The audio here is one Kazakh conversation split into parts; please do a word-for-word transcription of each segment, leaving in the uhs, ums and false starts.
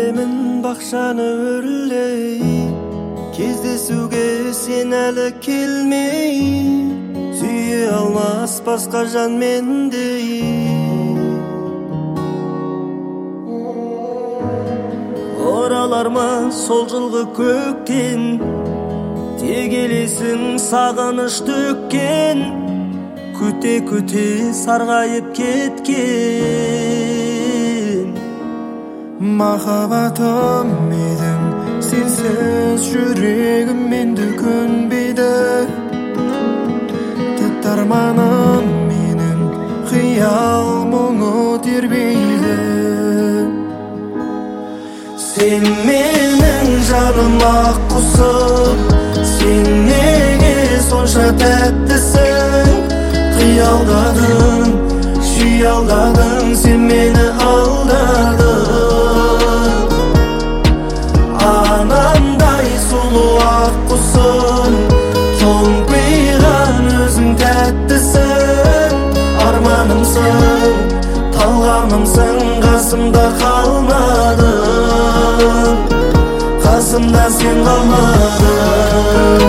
беремін бақшаны өрлей, кездесуге сен әлі келмей, сүйе алмас басқа жан мендей. Оралар ма сол жылғы көктен, тегелесің сағыныш төккен, күте-күте сарғайып кеткен. Махаббатым едің, сенсіз жүрегім менді көнбейді. Тәтті арманым менің, қиял мұңы тербейді. Сен менің жаным ақ құсым, сен неге сонша тәттісің? Қиялдадың, шиялдадың, сен мені алдадың. Анандай сұлу ақ құсым, тоңбиған өзің тәттісің. Арманымсың, талғамымсың, қасымда қалмадың, қасымда сен қалмадың.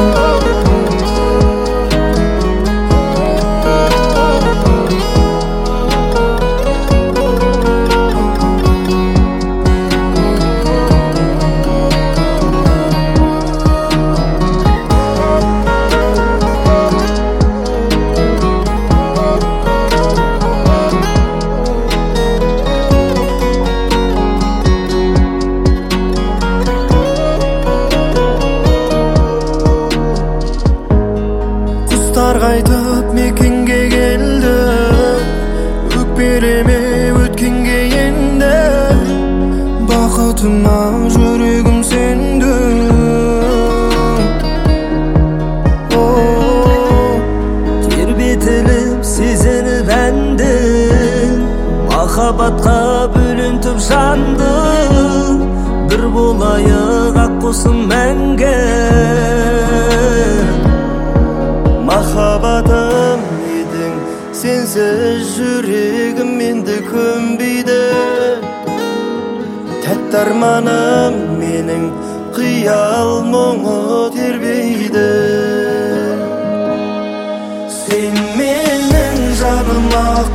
Қайтып мекенге келді, өкпелеме өткенге енді. Бақытыма жүрегім сенді. Тербетіліп сезініп әнді, махаббатқа бөлінтіп жанды. Бір болайық ақ құсым мәңгі. Махаббатым едің, сенсіз жүрегім менді көнбейді. Тәтті арманым менің, қиял мұңы тербейді. Сен менің жаным ақ